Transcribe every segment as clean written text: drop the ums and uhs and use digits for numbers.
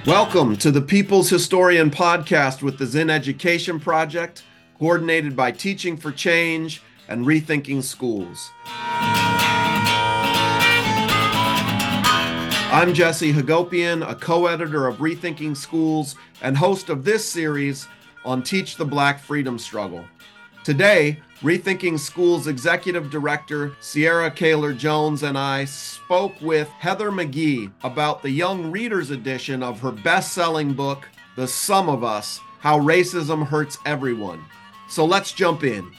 Welcome to the People's Historian Podcast with the Zen Education Project, coordinated by Teaching for Change and Rethinking Schools. I'm Jesse Hagopian, a co-editor of Rethinking Schools and host of this series on Teach the Black Freedom Struggle. Today, Rethinking Schools Executive Director Sierra Kaler-Jones and I spoke with Heather McGhee about the Young Readers edition of her best-selling book, The Sum of Us: How Racism Hurts Everyone. So let's jump in.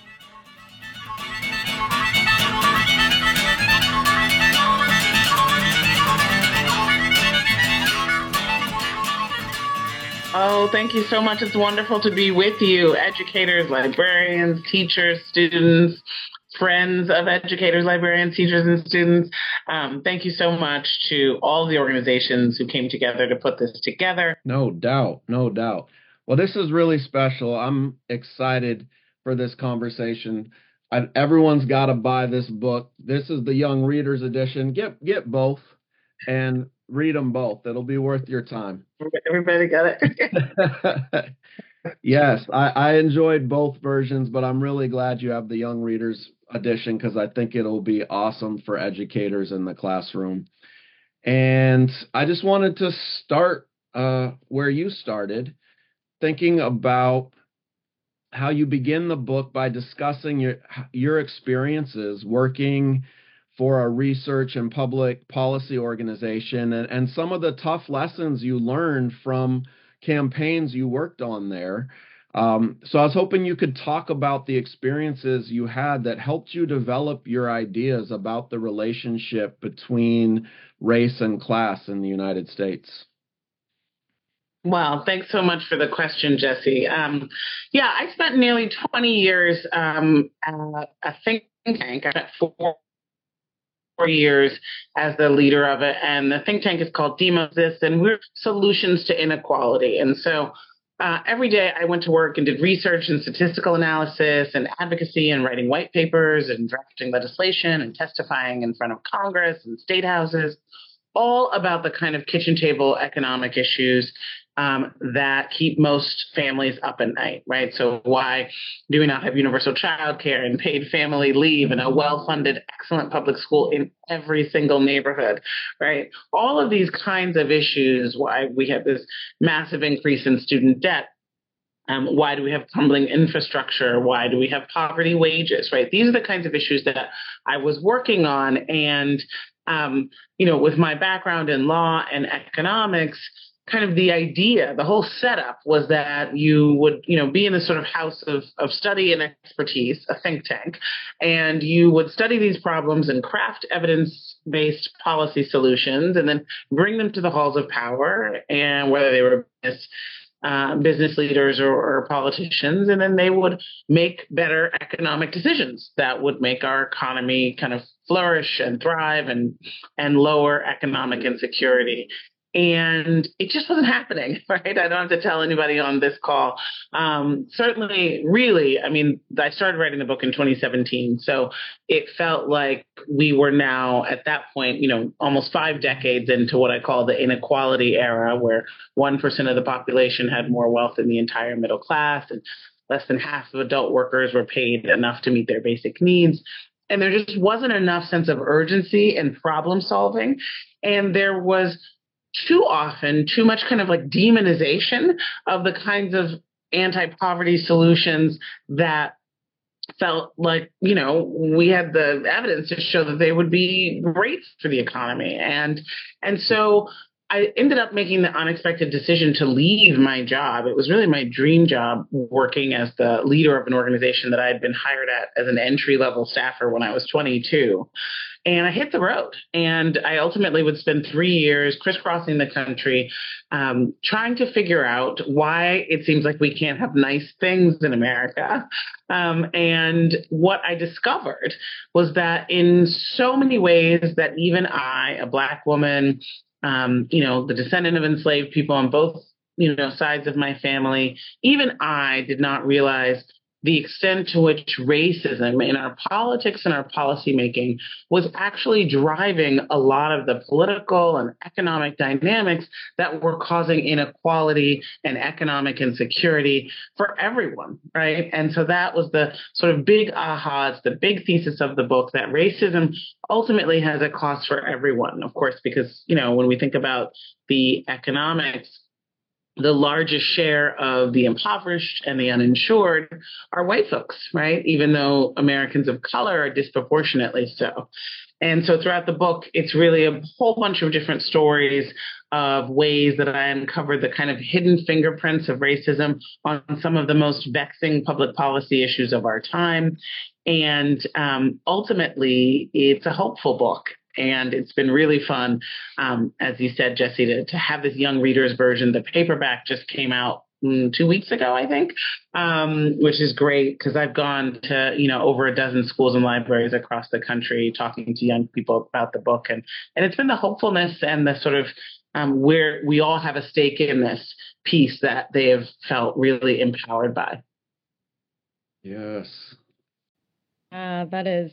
Oh, thank you so much. It's wonderful to be with you, educators, librarians, teachers, students, friends of educators, librarians, teachers, and students. Thank you so much to all the organizations who came together to put this together. No doubt, no doubt. Well, this is really special. I'm excited for this conversation. Everyone's got to buy this book. This is the Young Readers edition. Get both and read them both. It'll be worth your time. Everybody got it? Yes, I enjoyed both versions, but I'm really glad you have the Young Readers edition because I think it'll be awesome for educators in the classroom. And I just wanted to start where you started, thinking about how you begin the book by discussing your experiences working for a research and public policy organization and some of the tough lessons you learned from campaigns you worked on there. So I was hoping you could talk about the experiences you had that helped you develop your ideas about the relationship between race and class in the United States. Well, thanks so much for the question, Jesse. I spent nearly 20 years at a think tank. I spent 4 years as the leader of it, and the think tank is called Demos, and we're Solutions to Inequality. And so every day I went to work and did research and statistical analysis and advocacy and writing white papers and drafting legislation and testifying in front of Congress and state houses, all about the kind of kitchen table economic issues that keep most families up at night, right? So why do we not have universal childcare and paid family leave and a well-funded, excellent public school in every single neighborhood, right? All of these kinds of issues, why we have this massive increase in student debt. Why do we have crumbling infrastructure? Why do we have poverty wages, right? These are the kinds of issues that I was working on. And, with my background in law and economics, kind of the idea, the whole setup was that you would, be in this sort of house of study and expertise, a think tank, and you would study these problems and craft evidence-based policy solutions and then bring them to the halls of power, and whether they were business leaders or politicians, and then they would make better economic decisions that would make our economy kind of flourish and thrive and lower economic insecurity. And it just wasn't happening, right? I don't have to tell anybody on this call. Certainly, really, I started writing the book in 2017. So it felt like we were now at that point, almost 5 decades into what I call the inequality era, where 1% of the population had more wealth than the entire middle class, and less than half of adult workers were paid enough to meet their basic needs. And there just wasn't enough sense of urgency and problem solving. And there was too often too much kind of like demonization of the kinds of anti-poverty solutions that felt like, we had the evidence to show that they would be great for the economy. And so I ended up making the unexpected decision to leave my job. It was really my dream job, working as the leader of an organization that I had been hired at as an entry-level staffer when I was 22. And I hit the road, and I ultimately would spend 3 years crisscrossing the country, trying to figure out why it seems like we can't have nice things in America. And what I discovered was that in so many ways that even I, a Black woman, the descendant of enslaved people on both, sides of my family, even I did not realize the extent to which racism in our politics and our policymaking was actually driving a lot of the political and economic dynamics that were causing inequality and economic insecurity for everyone, right? And so that was the sort of big aha, it's the big thesis of the book, that racism ultimately has a cost for everyone, of course, because, when we think about the economics, the largest share of the impoverished and the uninsured are white folks, right? Even though Americans of color are disproportionately so. And so throughout the book, it's really a whole bunch of different stories of ways that I uncovered the kind of hidden fingerprints of racism on some of the most vexing public policy issues of our time. And ultimately, it's a hopeful book. And it's been really fun, as you said, Jesse, to have this young readers version. The paperback just came out 2 weeks ago, I think, which is great because I've gone to, over a dozen schools and libraries across the country talking to young people about the book. And it's been the hopefulness and the sort of where we all have a stake in this piece that they have felt really empowered by. Yes. That is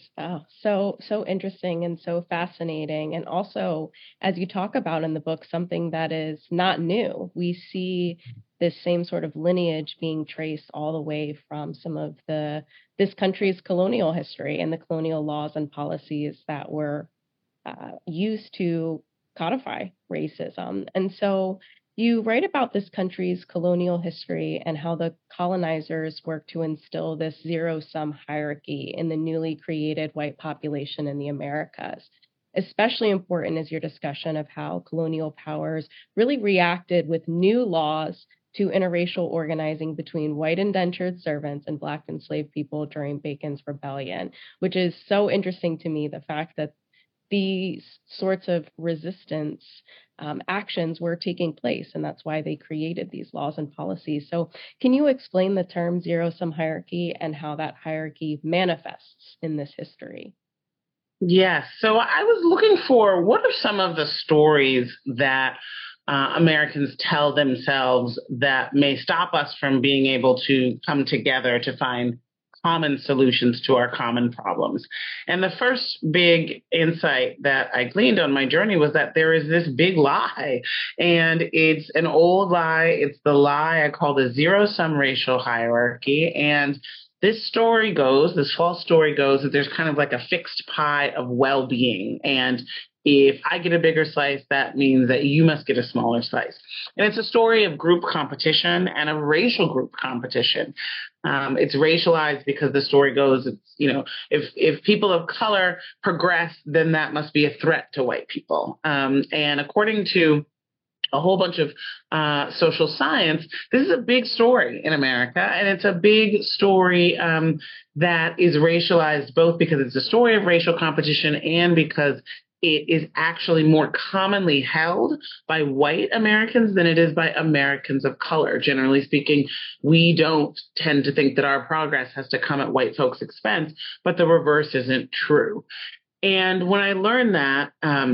so interesting and so fascinating. And also, as you talk about in the book, something that is not new. We see this same sort of lineage being traced all the way from some of this country's colonial history and the colonial laws and policies that were used to codify racism. And so you write about this country's colonial history and how the colonizers worked to instill this zero-sum hierarchy in the newly created white population in the Americas. Especially important is your discussion of how colonial powers really reacted with new laws to interracial organizing between white indentured servants and Black enslaved people during Bacon's Rebellion, which is so interesting to me, the fact that these sorts of resistance actions were taking place, and that's why they created these laws and policies. So can you explain the term zero-sum hierarchy and how that hierarchy manifests in this history? Yes. So I was looking for what are some of the stories that Americans tell themselves that may stop us from being able to come together to find common solutions to our common problems. And the first big insight that I gleaned on my journey was that there is this big lie, and it's an old lie. It's the lie I call the zero-sum racial hierarchy. And this false story goes that there's kind of like a fixed pie of well-being. And if I get a bigger slice, that means that you must get a smaller slice. And it's a story of group competition and of racial group competition. It's racialized because the story goes, if people of color progress, then that must be a threat to white people. And according to a whole bunch of social science, this is a big story in America, and it's a big story that is racialized both because it's a story of racial competition and because it is actually more commonly held by white Americans than it is by Americans of color. Generally speaking, we don't tend to think that our progress has to come at white folks' expense, but the reverse isn't true. And when I learned that,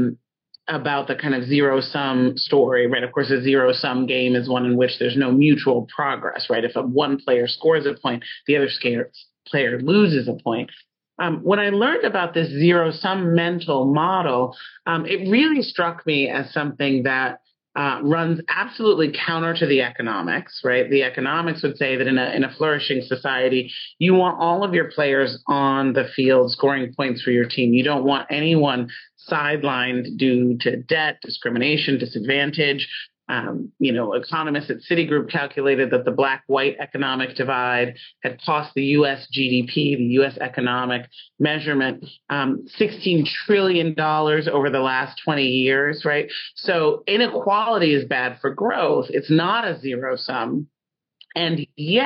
about the kind of zero-sum story, right? Of course, a zero-sum game is one in which there's no mutual progress, right? If one player scores a point, the other player loses a point. When I learned about this zero-sum mental model, it really struck me as something that runs absolutely counter to the economics, right? The economics would say that in a flourishing society, you want all of your players on the field scoring points for your team. You don't want anyone sidelined due to debt, discrimination, disadvantage. Economists at Citigroup calculated that the black-white economic divide had cost the U.S. GDP, the U.S. economic measurement, $16 trillion over the last 20 years, right? So inequality is bad for growth. It's not a zero sum. And yet,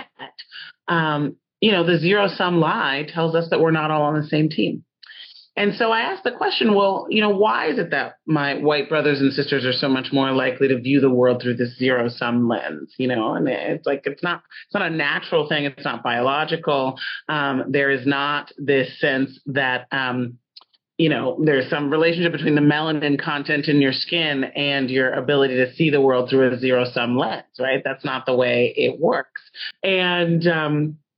the zero sum lie tells us that we're not all on the same team. And so I asked the question, well, why is it that my white brothers and sisters are so much more likely to view the world through this zero-sum lens? And it's not a natural thing. It's not biological. There is not this sense that, there's some relationship between the melanin content in your skin and your ability to see the world through a zero-sum lens, right? That's not the way it works. And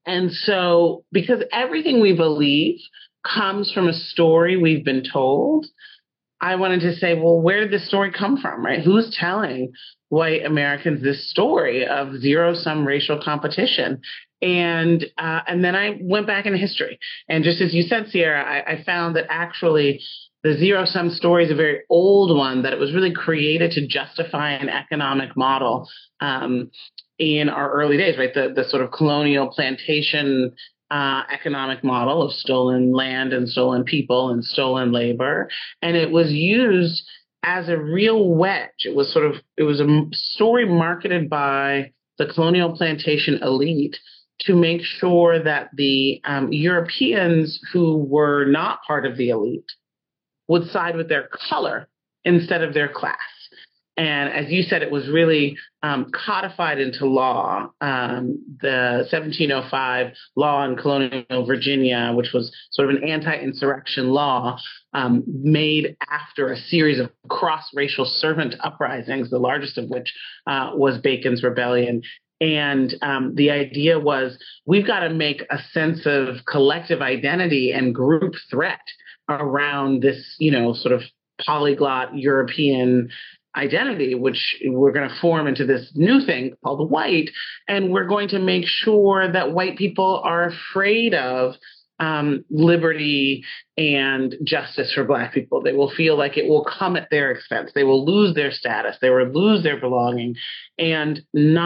And so, because everything we believe comes from a story we've been told, I wanted to say, well, where did this story come from, right? Who's telling white Americans this story of zero-sum racial competition? And then I went back in history. And just as you said, Sierra, I found that actually the zero-sum story is a very old one, that it was really created to justify an economic model in our early days, right? The sort of colonial plantation economic model of stolen land and stolen people and stolen labor. And it was used as a real wedge. It was a story marketed by the colonial plantation elite to make sure that the Europeans who were not part of the elite would side with their color instead of their class. And as you said, it was really codified into law. The 1705 law in colonial Virginia, which was sort of an anti-insurrection law made after a series of cross-racial servant uprisings, the largest of which was Bacon's Rebellion. And the idea was, we've got to make a sense of collective identity and group threat around this, sort of polyglot European identity, which we're going to form into this new thing called white. And we're going to make sure that white people are afraid of liberty and justice for Black people. They will feel like it will come at their expense. They will lose their status. They will lose their belonging, and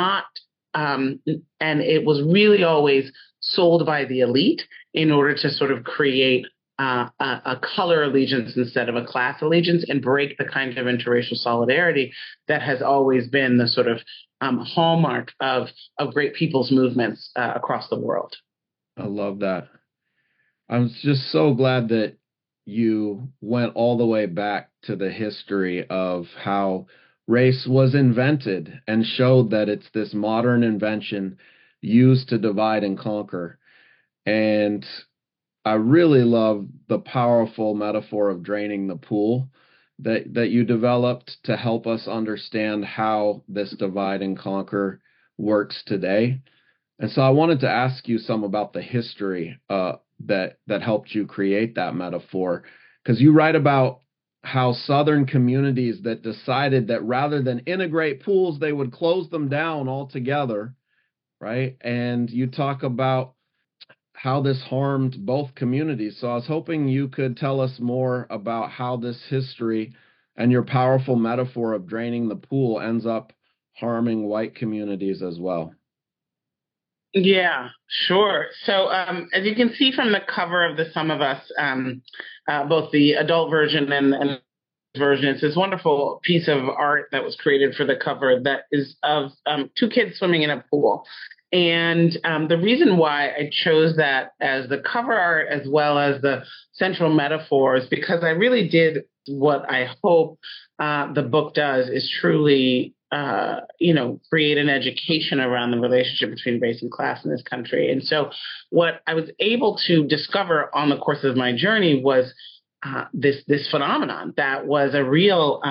it was really always sold by the elite in order to sort of create a color allegiance instead of a class allegiance, and break the kind of interracial solidarity that has always been the sort of hallmark of great people's movements across the world. I love that. I'm just so glad that you went all the way back to the history of how race was invented and showed that it's this modern invention used to divide and conquer. And I really love the powerful metaphor of draining the pool that you developed to help us understand how this divide and conquer works today. And so I wanted to ask you some about the history that helped you create that metaphor, because you write about how Southern communities that decided that rather than integrate pools, they would close them down altogether, right? And you talk about how this harmed both communities. So I was hoping you could tell us more about how this history and your powerful metaphor of draining the pool ends up harming white communities as well. Yeah, sure. So as you can see from the cover of The Sum of Us, both the adult version and version, it's this wonderful piece of art that was created for the cover that is of two kids swimming in a pool. And the reason why I chose that as the cover art as well as the central metaphor is because I really did what I hope the book does, is truly create an education around the relationship between race and class in this country. And so what I was able to discover on the course of my journey was this phenomenon that was a real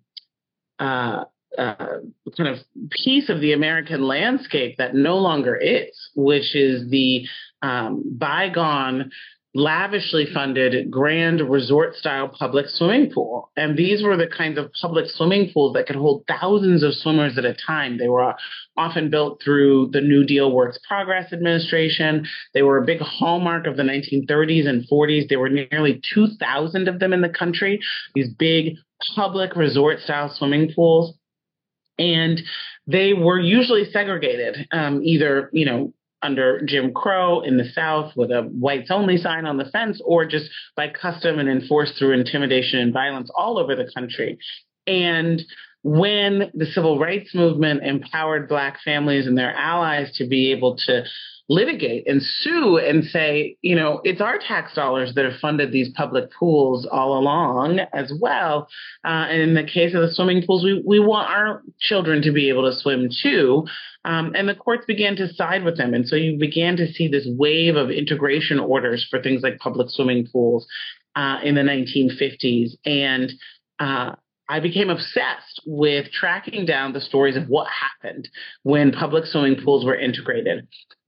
kind of piece of the American landscape that no longer is, which is the bygone, lavishly funded grand resort-style public swimming pool. And these were the kinds of public swimming pools that could hold thousands of swimmers at a time. They were often built through the New Deal Works Progress Administration. They were a big hallmark of the 1930s and 40s. There were nearly 2,000 of them in the country, these big public resort-style swimming pools. And they were usually segregated, either, under Jim Crow in the South with a whites only sign on the fence, or just by custom and enforced through intimidation and violence all over the country. And when the civil rights movement empowered Black families and their allies to be able to litigate and sue and say, it's our tax dollars that have funded these public pools all along as well. And in the case of the swimming pools, we want our children to be able to swim too. And the courts began to side with them. And so you began to see this wave of integration orders for things like public swimming pools in the 1950s. And I became obsessed with tracking down the stories of what happened when public swimming pools were integrated.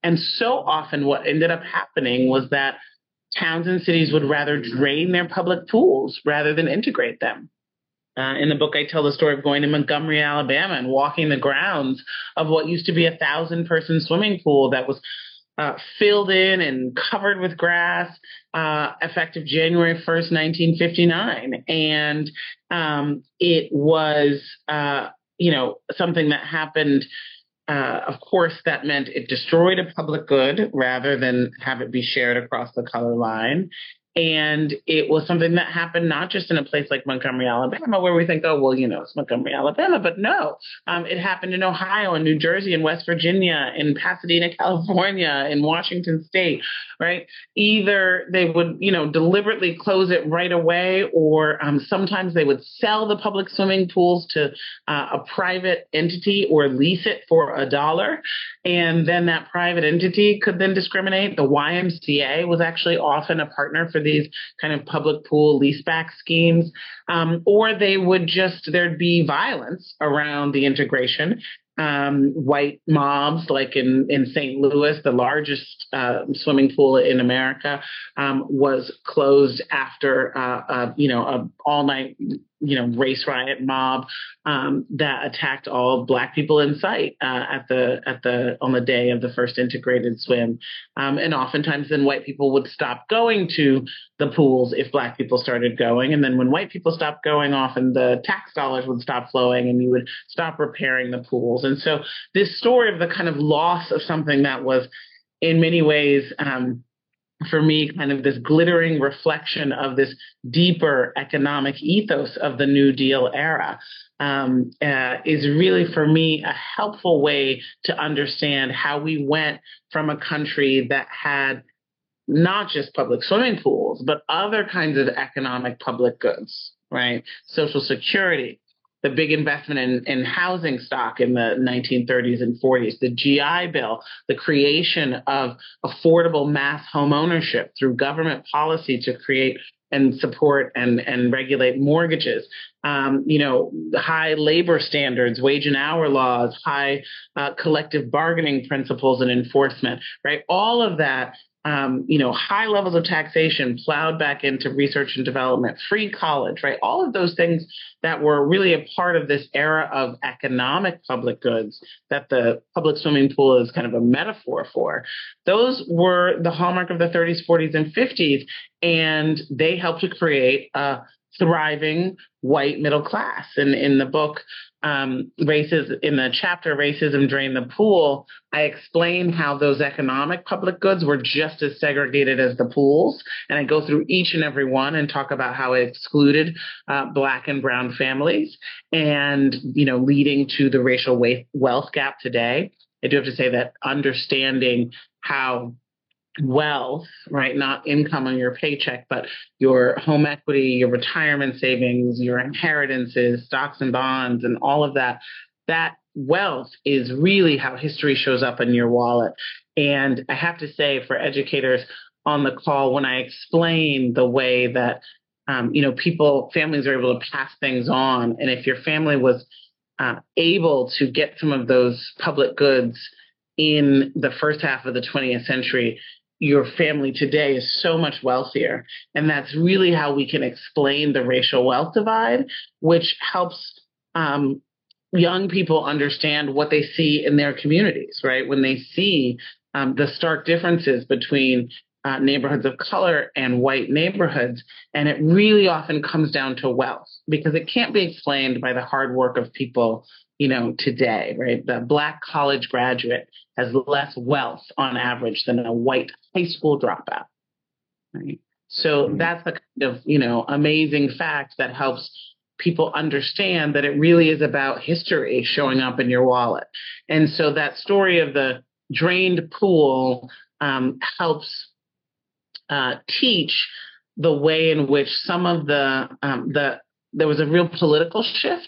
And so often what ended up happening was that towns and cities would rather drain their public pools rather than integrate them. In the book, I tell the story of going to Montgomery, Alabama, and walking the grounds of what used to be 1,000-person swimming pool that was filled in and covered with grass, effective January 1st, 1959. And it was, something that happened. Of course, that meant it destroyed a public good rather than have it be shared across the color line. And it was something that happened not just in a place like Montgomery, Alabama, where we think, oh, well, it's Montgomery, Alabama. But no, it happened in Ohio and New Jersey and West Virginia, in Pasadena, California, in Washington State, right? Either they would, deliberately close it right away, or sometimes they would sell the public swimming pools to a private entity or lease it for $1. And then that private entity could then discriminate. The YMCA was actually often a partner for these kind of public pool leaseback schemes, or there'd be violence around the integration. White mobs, like in St. Louis, the largest swimming pool in America, was closed after a all-night race riot mob that attacked all Black people in sight on the day of the first integrated swim, and oftentimes then white people would stop going to the pools if Black people started going, and then when white people stopped going, often the tax dollars would stop flowing, and you would stop repairing the pools. And so this story of the kind of loss of something that was in many ways, for me, kind of this glittering reflection of this deeper economic ethos of the New Deal era, is really, for me, a helpful way to understand how we went from a country that had not just public swimming pools, but other kinds of economic public goods, right? Social Security, the big investment in housing stock in the 1930s and 40s, the GI Bill, the creation of affordable mass home ownership through government policy to create and support and regulate mortgages, high labor standards, wage and hour laws, high collective bargaining principles and enforcement, right? All of that, high levels of taxation plowed back into research and development, free college, right? All of those things that were really a part of this era of economic public goods that the public swimming pool is kind of a metaphor for. Those were the hallmark of the 30s, 40s, and 50s, and they helped to create a thriving white middle class. And in the book, in the chapter Racism Drained the Pool, I explain how those economic public goods were just as segregated as the pools. And I go through each and every one and talk about how it excluded Black and brown families and, leading to the racial wealth gap today. I do have to say that understanding how wealth, right, not income on your paycheck, but your home equity, your retirement savings, your inheritances, stocks and bonds, and all of that, that wealth is really how history shows up in your wallet. And I have to say, for educators on the call, when I explain the way that, families are able to pass things on, and if your family was able to get some of those public goods in the first half of the 20th century, your family today is so much wealthier. And that's really how we can explain the racial wealth divide, which helps young people understand what they see in their communities, right? When they see the stark differences between neighborhoods of color and white neighborhoods. And it really often comes down to wealth, because it can't be explained by the hard work of people today, right? The Black college graduate has less wealth on average than a white high school dropout, right? So that's the kind of, amazing fact that helps people understand that it really is about history showing up in your wallet. And so that story of the drained pool helps teach the way in which some of there was a real political shift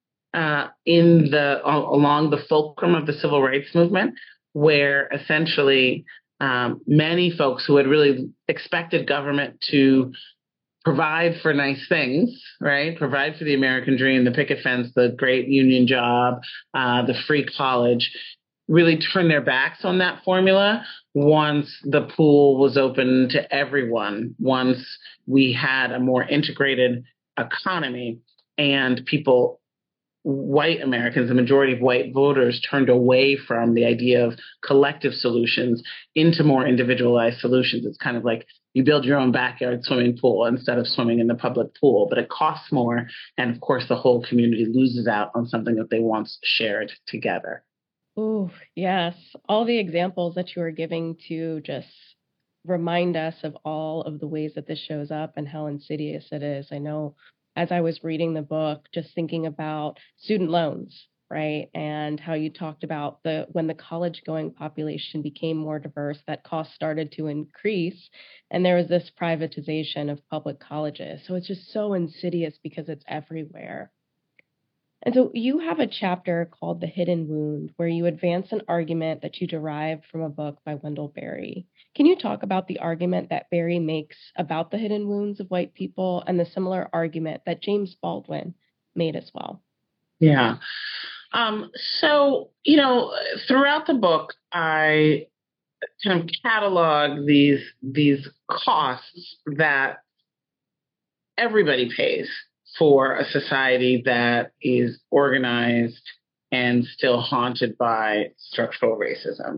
along the fulcrum of the civil rights movement, where essentially many folks who had really expected government to provide for nice things, right? Provide for the American dream, the picket fence, the great union job, the free college, really turned their backs on that formula once the pool was open to everyone, once we had a more integrated economy and people, white Americans, the majority of white voters, turned away from the idea of collective solutions into more individualized solutions. It's kind of like you build your own backyard swimming pool instead of swimming in the public pool, but it costs more. And of course, the whole community loses out on something that they once shared together. Oh, yes. All the examples that you are giving to just remind us of all of the ways that this shows up and how insidious it is. I know as I was reading the book, just thinking about student loans, right? And how you talked about when the college going population became more diverse, that cost started to increase. And there was this privatization of public colleges. So it's just so insidious because it's everywhere. And so you have a chapter called The Hidden Wound, where you advance an argument that you derived from a book by Wendell Berry. Can you talk about the argument that Berry makes about the hidden wounds of white people and the similar argument that James Baldwin made as well? Yeah. So, throughout the book, I kind of catalog these costs that everybody pays for a society that is organized and still haunted by structural racism,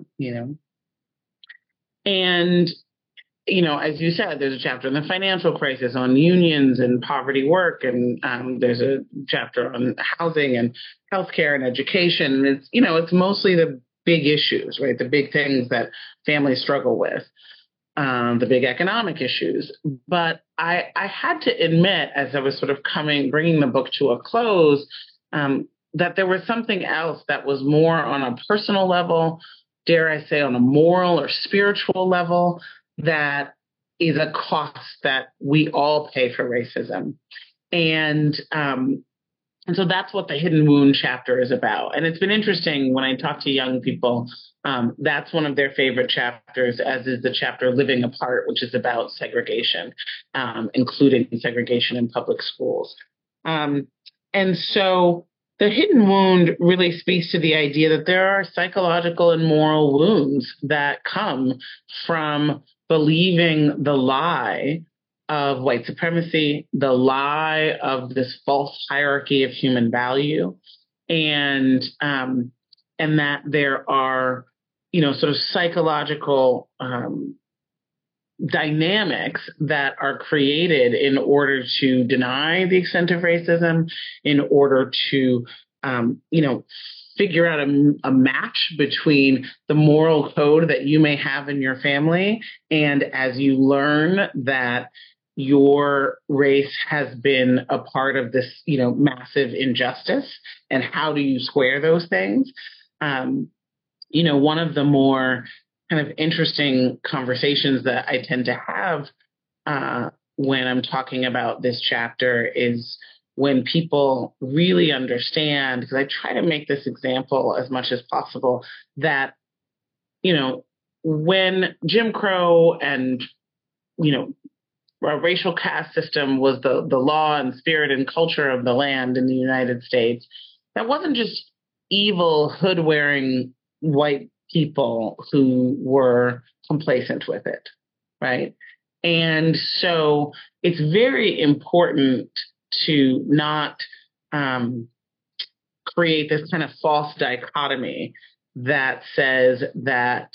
And, as you said, there's a chapter on the financial crisis, on unions and poverty work, and there's a chapter on housing and healthcare and education. And it's mostly the big issues, right? The big things that families struggle with. The big economic issues. But I had to admit, as I was sort of bringing the book to a close, that there was something else that was more on a personal level, dare I say, on a moral or spiritual level, that is a cost that we all pay for racism. And so that's what the Hidden Wound chapter is about. And it's been interesting when I talk to young people, that's one of their favorite chapters, as is the chapter Living Apart, which is about segregation, including segregation in public schools. And so the Hidden Wound really speaks to the idea that there are psychological and moral wounds that come from believing the lie of white supremacy, the lie of this false hierarchy of human value, and that there are, sort of psychological dynamics that are created in order to deny the extent of racism, in order to, figure out a match between the moral code that you may have in your family, and as you learn that your race has been a part of this, massive injustice, and how do you square those things? One of the more kind of interesting conversations that I tend to have when I'm talking about this chapter is when people really understand, because I try to make this example as much as possible, that, when Jim Crow and, a racial caste system was the law and spirit and culture of the land in the United States, that wasn't just evil, hood-wearing white people who were complacent with it, right? And so it's very important to not create this kind of false dichotomy that says that,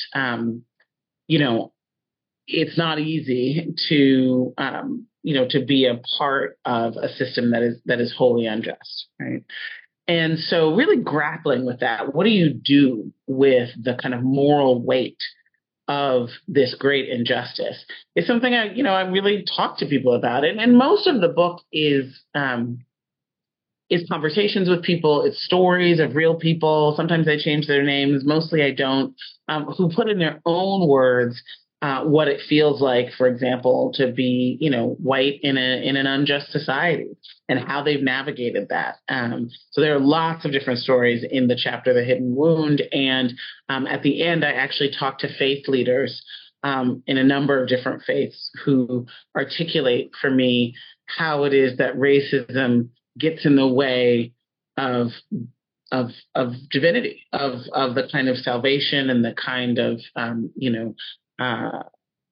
it's not easy to, to be a part of a system that is wholly unjust, right? And so really grappling with that, what do you do with the kind of moral weight of this great injustice is something I really talk to people about it. And most of the book is conversations with people. It's stories of real people. Sometimes I change their names. Mostly I don't, who put in their own words what it feels like, for example, to be, white in an unjust society and how they've navigated that. So there are lots of different stories in the chapter, The Hidden Wound. And at the end, I actually talk to faith leaders in a number of different faiths who articulate for me how it is that racism gets in the way of divinity, of the kind of salvation and the kind of uh,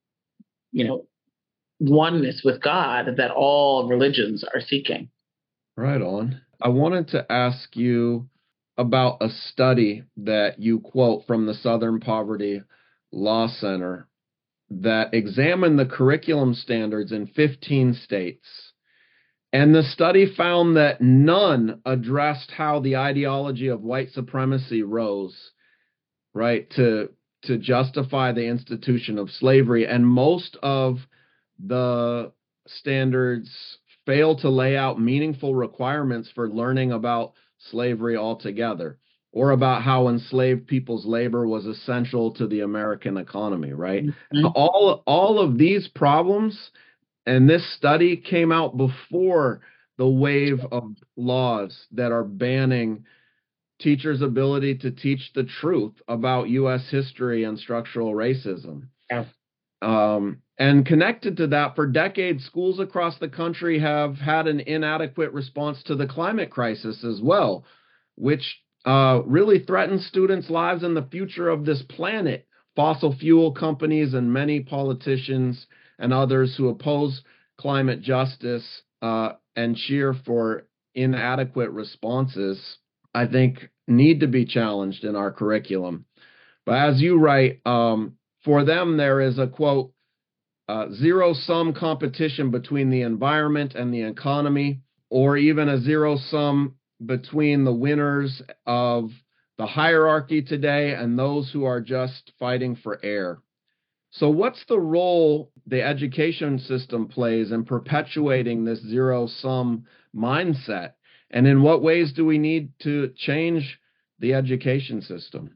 oneness with God that all religions are seeking. Right on. I wanted to ask you about a study that you quote from the Southern Poverty Law Center that examined the curriculum standards in 15 states. And the study found that none addressed how the ideology of white supremacy rose, right, to justify the institution of slavery. And most of the standards fail to lay out meaningful requirements for learning about slavery altogether, or about how enslaved people's labor was essential to the American economy, right? Mm-hmm. All of these problems, and this study came out before the wave of laws that are banning teachers' ability to teach the truth about U.S. history and structural racism. Yeah. And connected to that, for decades, schools across the country have had an inadequate response to the climate crisis as well, which really threatens students' lives and the future of this planet. Fossil fuel companies and many politicians and others who oppose climate justice and cheer for inadequate responses, I think, need to be challenged in our curriculum. But as you write, for them, there is a, quote, zero-sum competition between the environment and the economy, or even a zero-sum between the winners of the hierarchy today and those who are just fighting for air. So what's the role the education system plays in perpetuating this zero-sum mindset? And in what ways do we need to change the education system?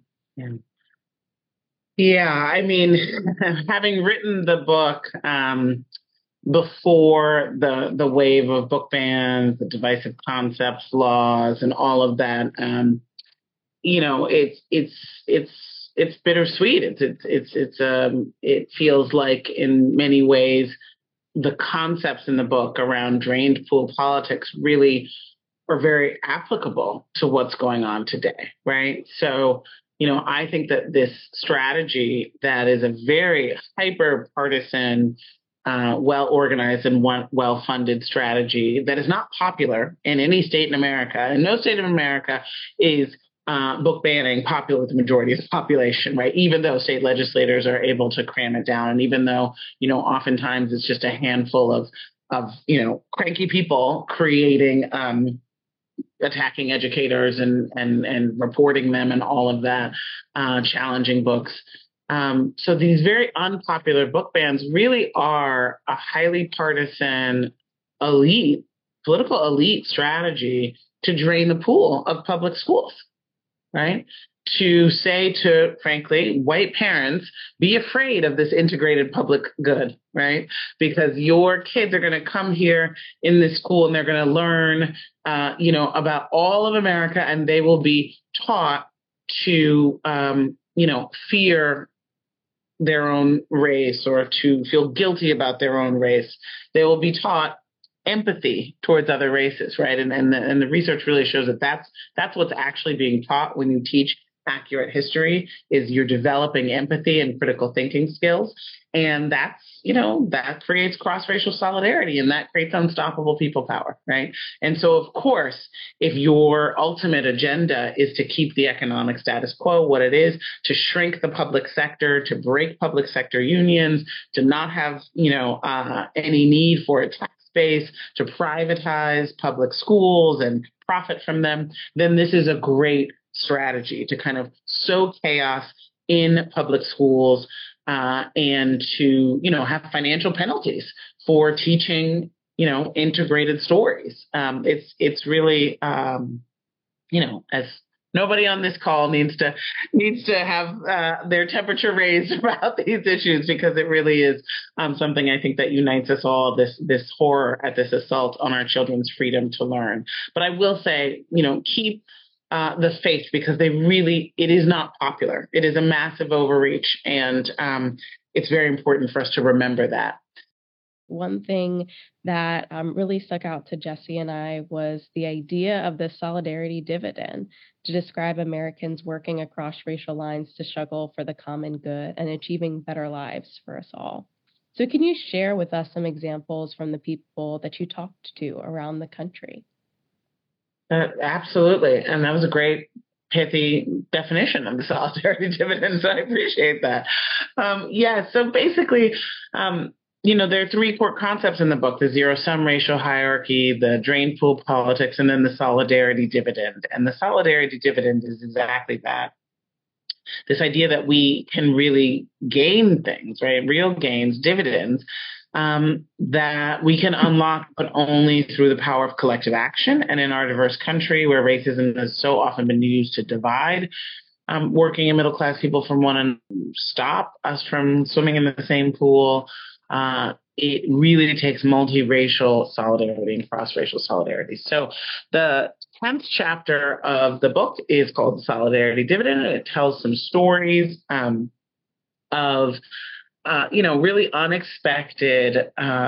Yeah, I mean, having written the book before the wave of book bans, the divisive concepts laws, and all of that, it's bittersweet. It feels like in many ways the concepts in the book around drained pool politics really are very applicable to what's going on today, right? So, I think that this strategy that is a very hyper-partisan, well-organized and well-funded strategy that is not popular in any state in America, and no state in America is book banning popular with the majority of the population, right? Even though state legislators are able to cram it down, and even though, oftentimes it's just a handful of cranky people creating attacking educators and reporting them and all of that, challenging books. So these very unpopular book bans really are a highly partisan political elite strategy to drain the pool of public schools, right? To say to, frankly, white parents, be afraid of this integrated public good, right? Because your kids are going to come here in this school and they're going to learn, about all of America, and they will be taught to, fear their own race or to feel guilty about their own race. They will be taught empathy towards other races, right? And the research really shows that that's what's actually being taught when you teach accurate history, is you're developing empathy and critical thinking skills. And that creates cross-racial solidarity, and that creates unstoppable people power, right? And so, of course, if your ultimate agenda is to keep the economic status quo what it is, to shrink the public sector, to break public sector unions, to not have, any need for a tax base, to privatize public schools and profit from them, then this is a great strategy to kind of sow chaos in public schools and to, have financial penalties for teaching, integrated stories. It's really, as nobody on this call needs to have their temperature raised about these issues, because it really is something I think that unites us all, this horror at this assault on our children's freedom to learn. But I will say, keep the faith, because it is not popular. It is a massive overreach, and it's very important for us to remember that. One thing that really stuck out to Jesse and I was the idea of the solidarity dividend to describe Americans working across racial lines to struggle for the common good and achieving better lives for us all. So, can you share with us some examples from the people that you talked to around the country? Absolutely. And that was a great pithy definition of the solidarity dividend. So I appreciate that. So basically, there are three core concepts in the book: the zero-sum racial hierarchy, the drain pool politics, and then the solidarity dividend. And the solidarity dividend is exactly that. This idea that we can really gain things, right? Real gains, dividends, that we can unlock, but only through the power of collective action. And in our diverse country, where racism has so often been used to divide working and middle class people from one and stop us from swimming in the same pool, it really takes multiracial solidarity and cross-racial solidarity. So the 10th chapter of the book is called The Solidarity Dividend, and it tells some stories of really unexpected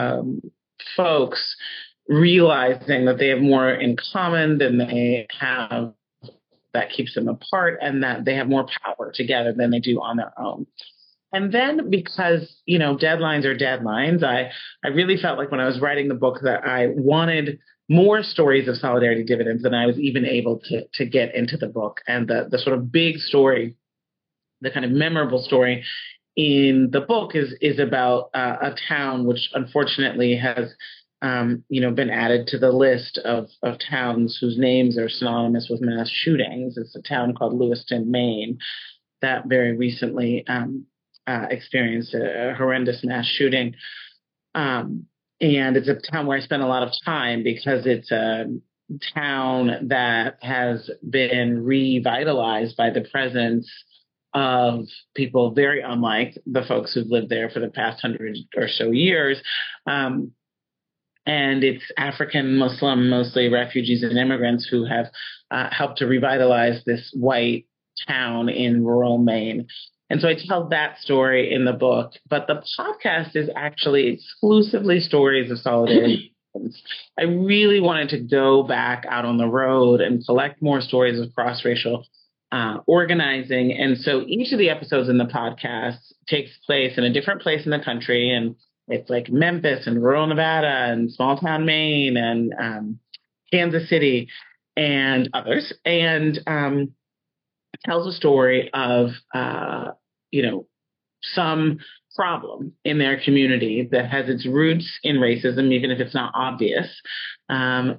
folks realizing that they have more in common than they have that keeps them apart, and that they have more power together than they do on their own. And then because, deadlines are deadlines, I really felt like when I was writing the book that I wanted more stories of solidarity dividends than I was even able to get into the book. And the sort of big story, the kind of memorable story in the book is about a town which unfortunately has been added to the list of towns whose names are synonymous with mass shootings. It's a town called Lewiston, Maine, that very recently experienced a horrendous mass shooting. And it's a town where I spent a lot of time because it's a town that has been revitalized by the presence of people very unlike the folks who've lived there for the past 100 or so years. And it's African, Muslim, mostly refugees and immigrants who have helped to revitalize this white town in rural Maine. And so I tell that story in the book, but the podcast is actually exclusively stories of solidarity. I really wanted to go back out on the road and collect more stories of cross-racial organizing. And so each of the episodes in the podcast takes place in a different place in the country. And it's like Memphis and rural Nevada and small town Maine and Kansas City and others. And tells a story of, some problem in their community that has its roots in racism, even if it's not obvious. And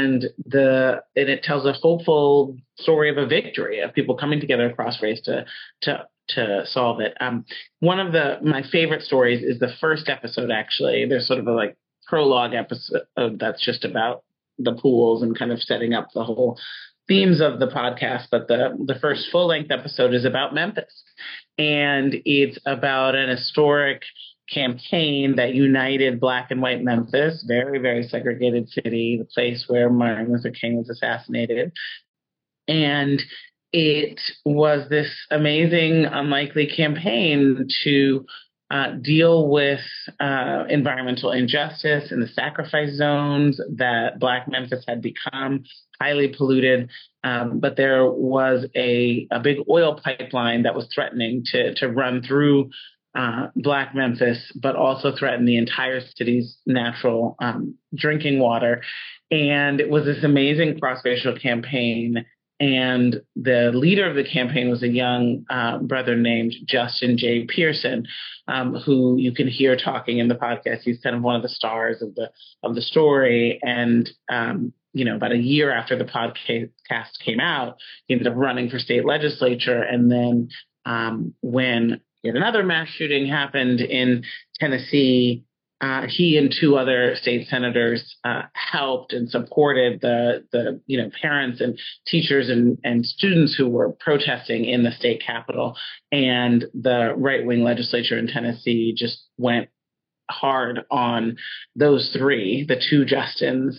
it tells a hopeful story of a victory of people coming together across race to solve it. One of my favorite stories is the first episode, actually. There's sort of a prologue episode that's just about the pools and kind of setting up the whole themes of the podcast, but the first full-length episode is about Memphis, and it's about an historic campaign that united Black and white Memphis, very, very segregated city, the place where Martin Luther King was assassinated. And it was this amazing, unlikely campaign to deal with environmental injustice in the sacrifice zones that Black Memphis had become, highly polluted. But there was a big oil pipeline that was threatening to run through Black Memphis, but also threaten the entire city's natural drinking water. And it was this amazing cross-racial campaign. And the leader of the campaign was a young brother named Justin J. Pearson, who you can hear talking in the podcast. He's kind of one of the stars of the story. And about a year after the podcast came out, he ended up running for state legislature. And then when yet another mass shooting happened in Tennessee, he and two other state senators helped and supported the parents and teachers and students who were protesting in the state capitol. And the right-wing legislature in Tennessee just went hard on those three, the two Justins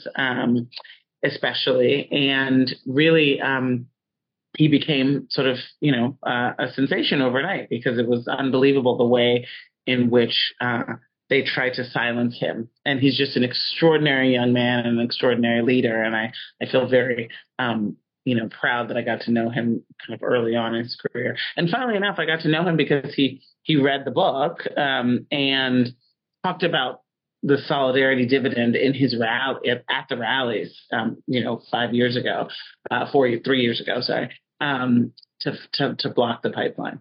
especially, and really he became sort of a sensation overnight because it was unbelievable the way in which they tried to silence him. And he's just an extraordinary young man and an extraordinary leader. And I feel very, proud that I got to know him kind of early on in his career. And funnily enough, I got to know him because he read the book and talked about the solidarity dividend in his rally at the rallies, 5 years ago, 3 years ago, sorry, to block the pipeline.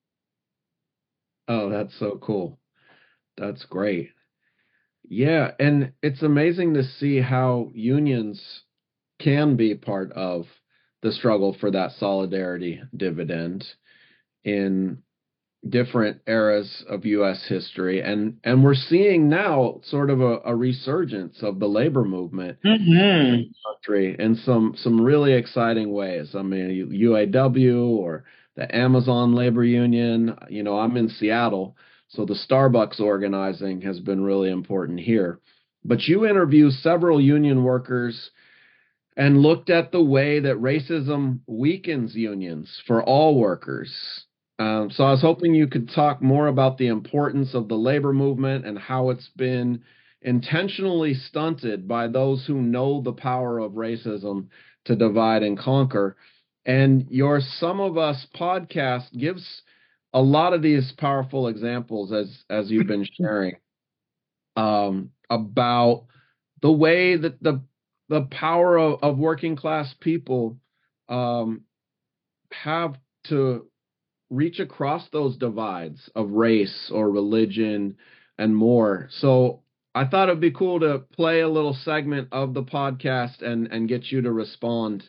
Oh, that's so cool. That's great. Yeah, and it's amazing to see how unions can be part of the struggle for that solidarity dividend in different eras of U.S. history, and we're seeing now sort of a resurgence of the labor movement in the country in some really exciting ways. I mean, UAW or the Amazon Labor Union. I'm in Seattle, so the Starbucks organizing has been really important here. But you interview several union workers and looked at the way that racism weakens unions for all workers. So I was hoping you could talk more about the importance of the labor movement and how it's been intentionally stunted by those who know the power of racism to divide and conquer. And your Some of Us podcast gives a lot of these powerful examples, as you've been sharing, about the way that the power of working class people have to reach across those divides of race or religion and more. So I thought it'd be cool to play a little segment of the podcast and get you to respond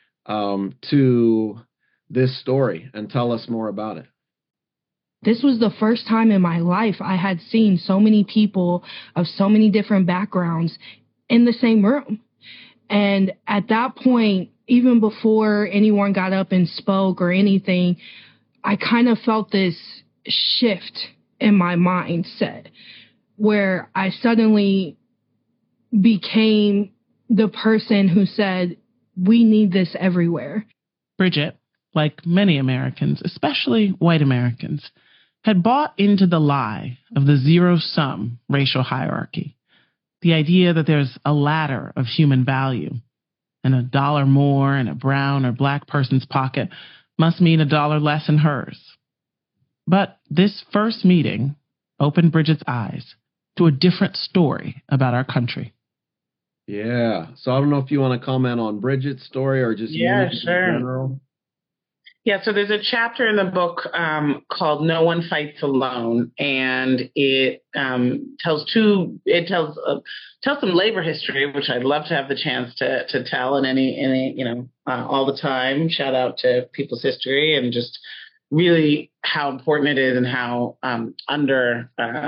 to this story and tell us more about it. This was the first time in my life I had seen so many people of so many different backgrounds in the same room. And at that point, even before anyone got up and spoke or anything, I kind of felt this shift in my mindset where I suddenly became the person who said, we need this everywhere. Bridget, like many Americans, especially white Americans, had bought into the lie of the zero-sum racial hierarchy, the idea that there's a ladder of human value, and a dollar more in a brown or black person's pocket must mean a dollar less in hers. But this first meeting opened Bridget's eyes to a different story about our country. Yeah. So I don't know if you want to comment on Bridget's story or just sure. in general. Yeah, so there's a chapter in the book called "No One Fights Alone," and it tells some labor history, which I'd love to have the chance to tell in any all the time. Shout out to People's History and just really how important it is and how under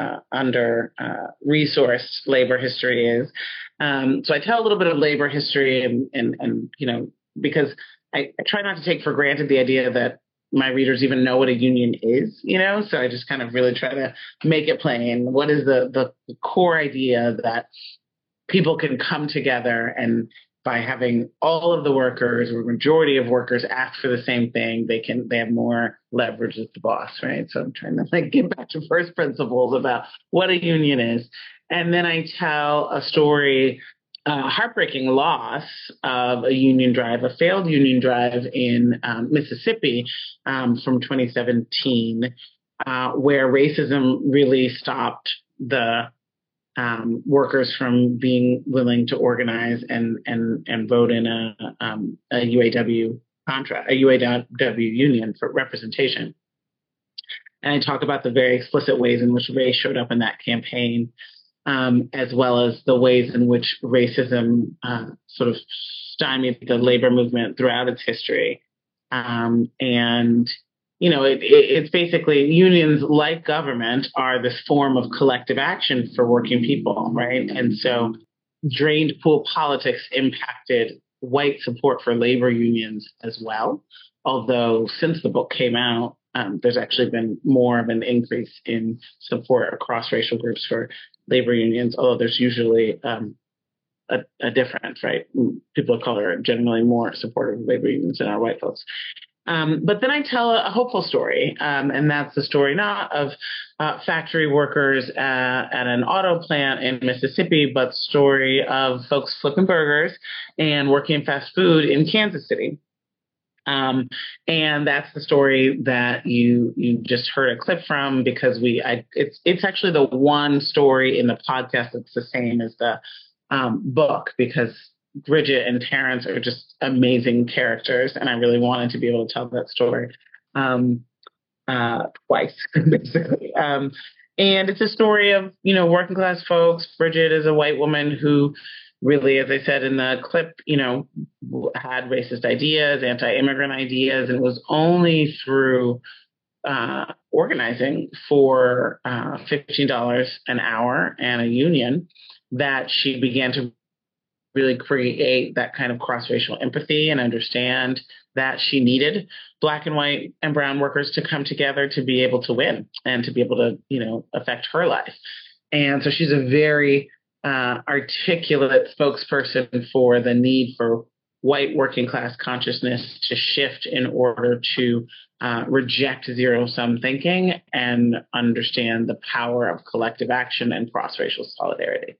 resourced labor history is. So I tell a little bit of labor history and because I try not to take for granted the idea that my readers even know what a union is, so I just kind of really try to make it plain. What is the core idea that people can come together, and by having all of the workers or majority of workers ask for the same thing, they have more leverage as the boss, right? So I'm trying to get back to first principles about what a union is. And then I tell a story, heartbreaking loss of a failed union drive in Mississippi from 2017, where racism really stopped the workers from being willing to organize and vote in a UAW contract, a UAW union for representation. And I talk about the very explicit ways in which race showed up in that campaign, as well as the ways in which racism sort of stymied the labor movement throughout its history. It's basically unions, like government, are this form of collective action for working people, right? And so drained pool politics impacted white support for labor unions as well. Although since the book came out, there's actually been more of an increase in support across racial groups for labor unions, although there's usually a difference, right? People of color are generally more supportive of labor unions than our white folks. But then I tell a hopeful story, and that's the story not of factory workers at an auto plant in Mississippi, but story of folks flipping burgers and working in fast food in Kansas City. And that's the story that you just heard a clip from, because it's actually the one story in the podcast that's the same as the book, because Bridget and Terrence are just amazing characters, and I really wanted to be able to tell that story twice, basically. And it's a story of, working class folks. Bridget is a white woman who really, as I said in the clip, had racist ideas, anti-immigrant ideas, and it was only through organizing for $15 an hour and a union that she began to really create that kind of cross-racial empathy and understand that she needed Black and white and brown workers to come together to be able to win and to be able to, affect her life. And so she's a very articulate spokesperson for the need for white working class consciousness to shift in order to reject zero-sum thinking and understand the power of collective action and cross-racial solidarity.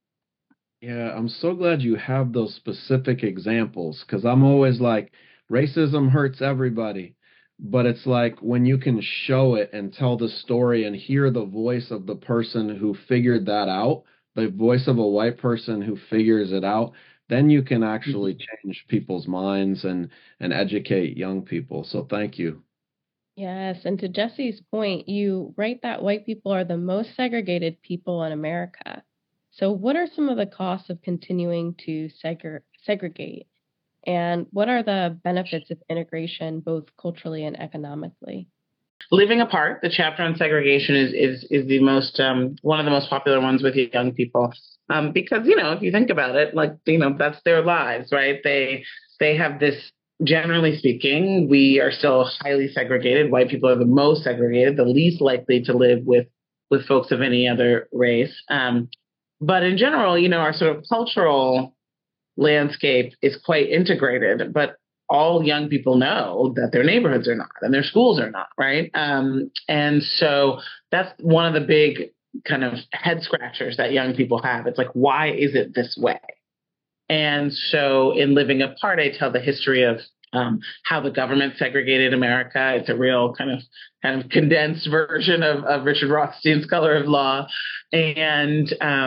Yeah, I'm so glad you have those specific examples, because I'm always like, racism hurts everybody. But it's like when you can show it and tell the story and hear the voice of the person who figured that out, the voice of a white person who figures it out, then you can actually change people's minds and educate young people. So thank you. Yes, and to Jesse's point, you write that white people are the most segregated people in America. So what are some of the costs of continuing to segregate? And what are the benefits of integration, both culturally and economically? Living Apart, the chapter on segregation, is the most one of the most popular ones with young people, because if you think about it, that's their lives, right? They have this. Generally speaking, we are still highly segregated. White people are the most segregated, the least likely to live with folks of any other race. But in general, our sort of cultural landscape is quite integrated, but all young people know that their neighborhoods are not and their schools are not, right? And so that's one of the big kind of head scratchers that young people have. It's like, why is it this way? And so in Living Apart, I tell the history of how the government segregated America. It's a real kind of condensed version of Richard Rothstein's Color of Law, and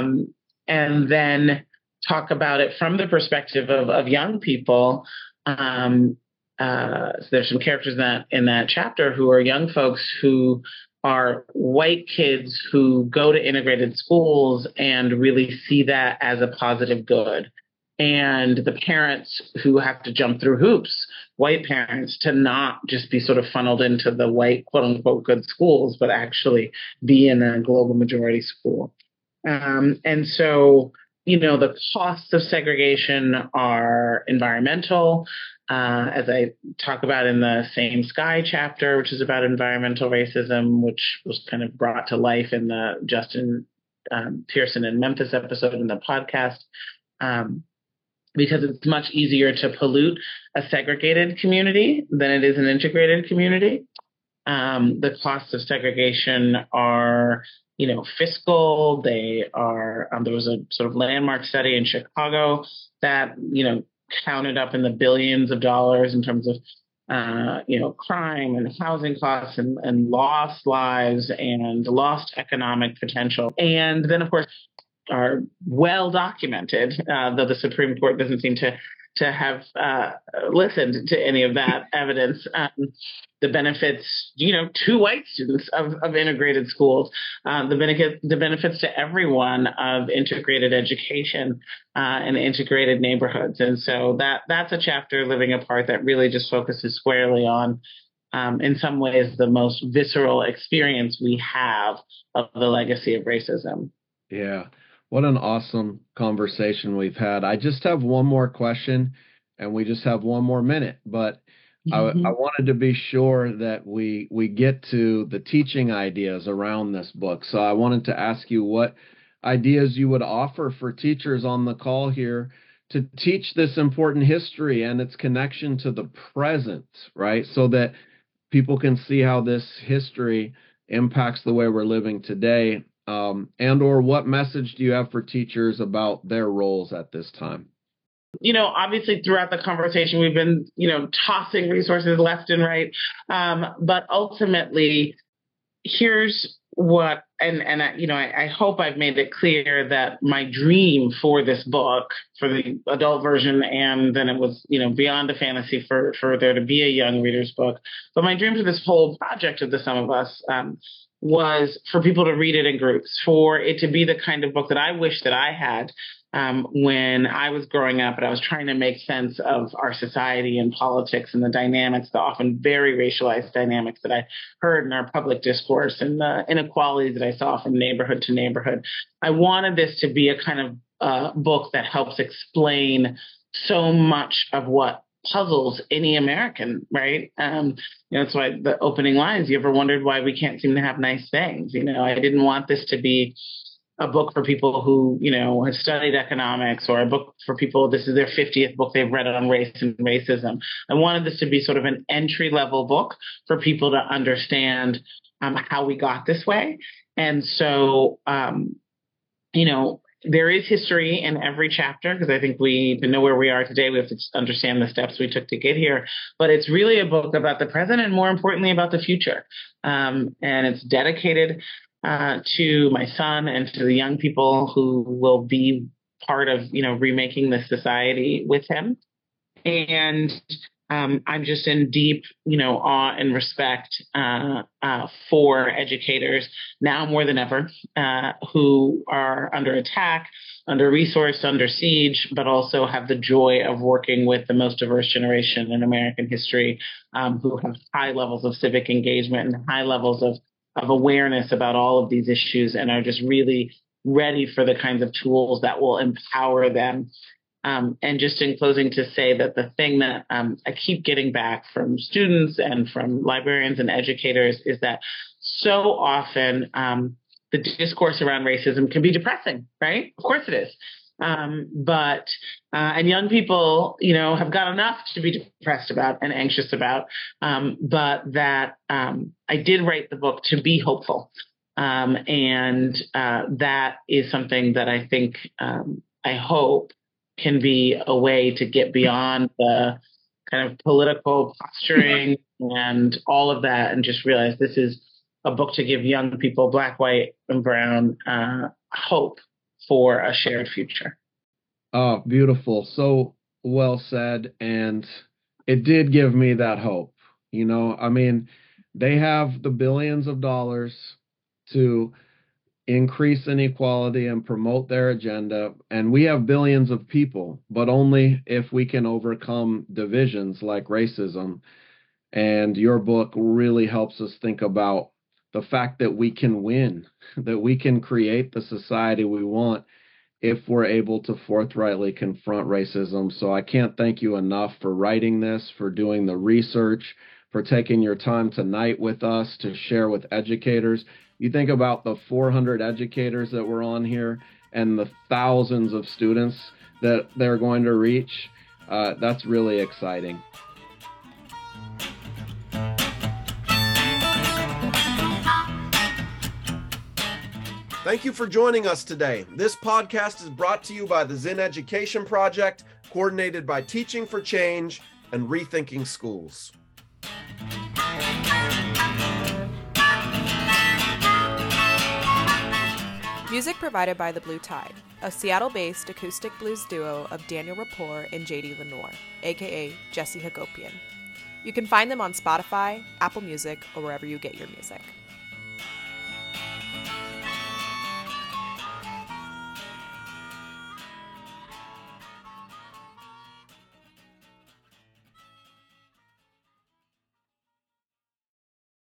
then talk about it from the perspective of young people. So there's some characters in that chapter who are young folks who are white kids who go to integrated schools and really see that as a positive good. And the parents who have to jump through hoops, white parents, to not just be sort of funneled into the white, quote unquote, good schools, but actually be in a global majority school. And so, the costs of segregation are environmental, as I talk about in the Same Sky chapter, which is about environmental racism, which was kind of brought to life in the Justin Pearson in Memphis episode in the podcast. Because it's much easier to pollute a segregated community than it is an integrated community. The costs of segregation are, fiscal. They are, there was a sort of landmark study in Chicago that, counted up in the billions of dollars in terms of, crime and housing costs and lost lives and lost economic potential. And then, of course, are well documented, though the Supreme Court doesn't seem to have listened to any of that evidence. The benefits, to white students of integrated schools, the benefits to everyone of integrated education and integrated neighborhoods. And so that's a chapter, Living Apart, that really just focuses squarely on, in some ways, the most visceral experience we have of the legacy of racism. Yeah. What an awesome conversation we've had. I just have one more question, and we just have one more minute, but I wanted to be sure that we get to the teaching ideas around this book. So I wanted to ask you what ideas you would offer for teachers on the call here to teach this important history and its connection to the present, right? So that people can see how this history impacts the way we're living today. And or what message do you have for teachers about their roles at this time? Obviously throughout the conversation, we've been, tossing resources left and right. But ultimately, here's what, I hope I've made it clear that my dream for this book, for the adult version, and then it was, beyond a fantasy for there to be a young reader's book. But my dream for this whole project of The Sum of Us was for people to read it in groups, for it to be the kind of book that I wish that I had when I was growing up and I was trying to make sense of our society and politics and the dynamics, the often very racialized dynamics that I heard in our public discourse and the inequalities that I saw from neighborhood to neighborhood. I wanted this to be a kind of book that helps explain so much of what puzzles any American, right? That's why the opening lines, you ever wondered why we can't seem to have nice things? I didn't want this to be a book for people who, have studied economics, or a book for people, this is their 50th book they've read on race and racism. I wanted this to be sort of an entry-level book for people to understand how we got this way. And so, there is history in every chapter, because I think to know where we are today, we have to understand the steps we took to get here. But it's really a book about the present and, more importantly, about the future. And it's dedicated to my son and to the young people who will be part of, remaking this society with him. And I'm just in deep, awe and respect for educators now more than ever, who are under attack, under resourced, under siege, but also have the joy of working with the most diverse generation in American history, who have high levels of civic engagement and high levels of awareness about all of these issues, and are just really ready for the kinds of tools that will empower them. And just in closing, to say that the thing that I keep getting back from students and from librarians and educators is that so often the discourse around racism can be depressing, right? Of course it is. But young people, have got enough to be depressed about and anxious about. But that I did write the book to be hopeful. And that is something that I think, I hope, can be a way to get beyond the kind of political posturing and all of that, and just realize this is a book to give young people, Black, white, and brown, hope for a shared future. Oh, beautiful. So well said. And it did give me that hope. They have the billions of dollars to increase inequality and promote their agenda. And we have billions of people, but only if we can overcome divisions like racism. And your book really helps us think about the fact that we can win, that we can create the society we want if we're able to forthrightly confront racism. So I can't thank you enough for writing this, for doing the research, for taking your time tonight with us to share with educators. You think about the 400 educators that were on here and the thousands of students that they're going to reach. That's really exciting. Thank you for joining us today. This podcast is brought to you by the Zinn Education Project, coordinated by Teaching for Change and Rethinking Schools. Music provided by The Blue Tide, a Seattle-based acoustic blues duo of Daniel Rapport and J.D. Lenore, aka Jesse Hagopian. You can find them on Spotify, Apple Music, or wherever you get your music.